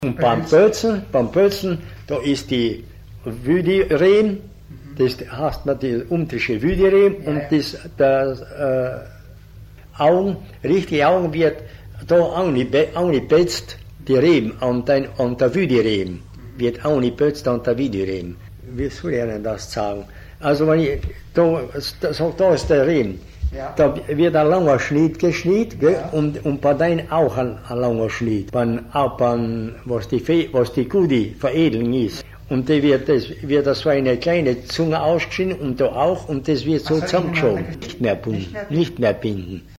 Und beim Bölzen, da ist die Wüdi-Rehm, das heißt man die untere Wüdi-Rehm, und das Augen, richtige Augen wird da auch nicht betzt, die Rehm an der Wüdi-Rehm, wird auch nicht betzt an der Wüdi-Rehm. Wie soll ich Ihnen das sagen? Also wenn ich, da ist der Rehm. Ja. Da wird ein langer Schnitt geschnitten, und bei denen auch ein langer Schnitt, was die gute Veredelung ist. Und da wird das so eine kleine Zunge ausgeschnitten und da auch, und das wird so zusammengeschoben. Nicht mehr binden.